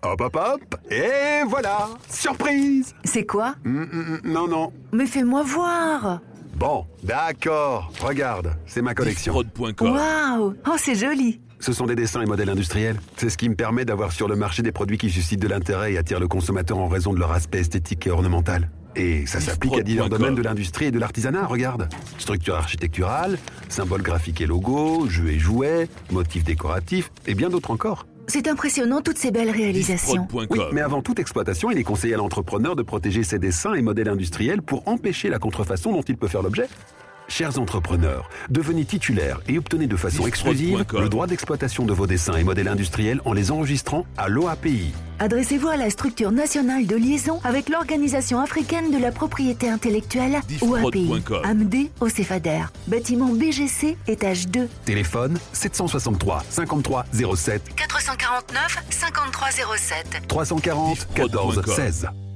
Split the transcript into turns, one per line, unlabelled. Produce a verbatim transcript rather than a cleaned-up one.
Hop hop hop. Et voilà. Surprise.
C'est quoi?
Mm, mm, mm, Non, non.
Mais fais-moi voir.
Bon, d'accord. Regarde, c'est ma collection.
Disprod point com.
Waouh. Oh, c'est joli.
Ce sont des dessins et modèles industriels. C'est ce qui me permet d'avoir sur le marché des produits qui suscitent de l'intérêt et attirent le consommateur en raison de leur aspect esthétique et ornemental. Et ça s'applique à divers domaines de l'industrie et de l'artisanat, regarde. Structure architecturale, symboles graphiques et logos, jeux et jouets, motifs décoratifs et bien d'autres encore.
C'est impressionnant, toutes ces belles réalisations.
Disprod point
Oui,
com.
mais avant toute exploitation, il est conseillé à l'entrepreneur de protéger ses dessins et modèles industriels pour empêcher la contrefaçon dont il peut faire l'objet. Chers entrepreneurs, devenez titulaires et obtenez de façon
Disprod
exclusive
point com.
le droit d'exploitation de vos dessins et modèles industriels en les enregistrant à l'O A P I.
Adressez-vous à la structure nationale de liaison avec l'Organisation africaine de la propriété intellectuelle,
Disprod
O A P I,
point com.
A M D au Cefader, bâtiment B G C, étage deux.
Téléphone sept cent soixante-trois cinquante-trois zéro sept
quatre cent quarante-neuf cinquante-trois zéro sept.
trois cent quarante quatorze seize.